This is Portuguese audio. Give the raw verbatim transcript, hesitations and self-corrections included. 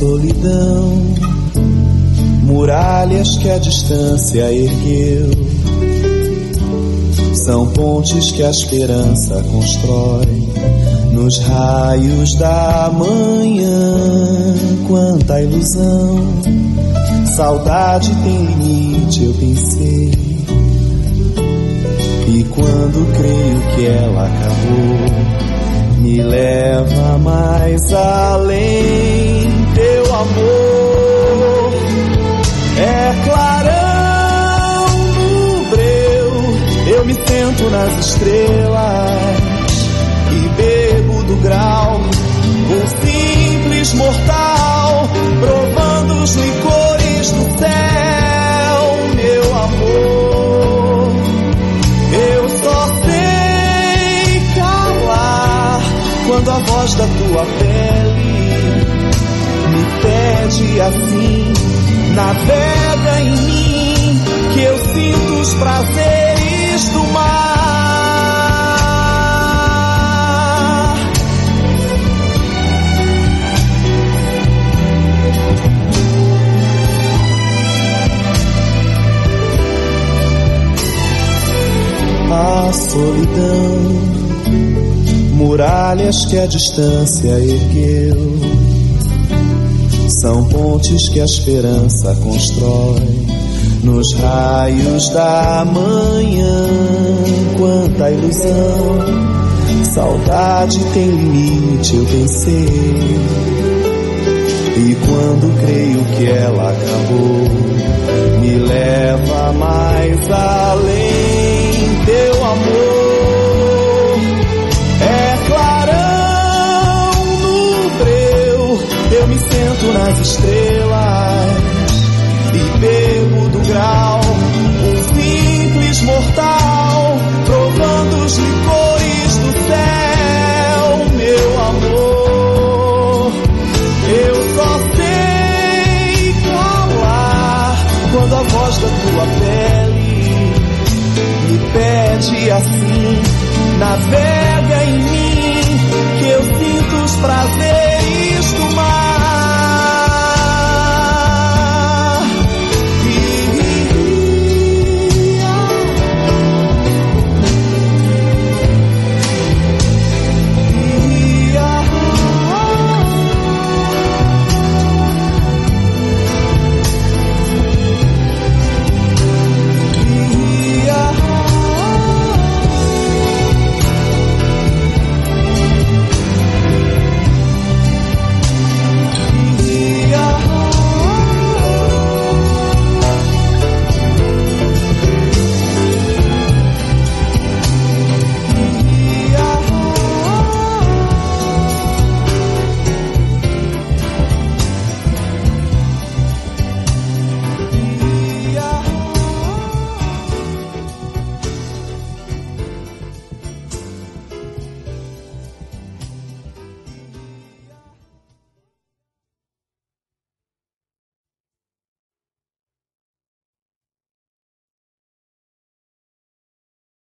solidão, muralhas que a distância ergueu, são pontes que a esperança constrói nos raios da manhã. Quanta ilusão, saudade tem limite, eu pensei. E quando creio que ela acabou, me leva mais além. Teu amor é clarão no breu, eu me sento nas estrelas e bebo do grau, um simples mortal, provando os licores do céu. Meu amor, eu só sei calar quando a voz da tua pele me pede assim: navega em mim, que eu sinto os prazeres do mar. A solidão, muralhas que a distância ergueu, são pontes que a esperança constrói nos raios da manhã. Quanta ilusão, saudade tem limite, eu pensei. E quando creio que ela acabou, me leva mais além. Teu amor é clarão no breu, eu me sento nas estrelas e bebo do grau, um simples mortal, provando os licores do céu. Meu amor, eu só sei calar quando a voz da tua pele me pede assim: navega em mim, que eu sinto os prazeres do mar.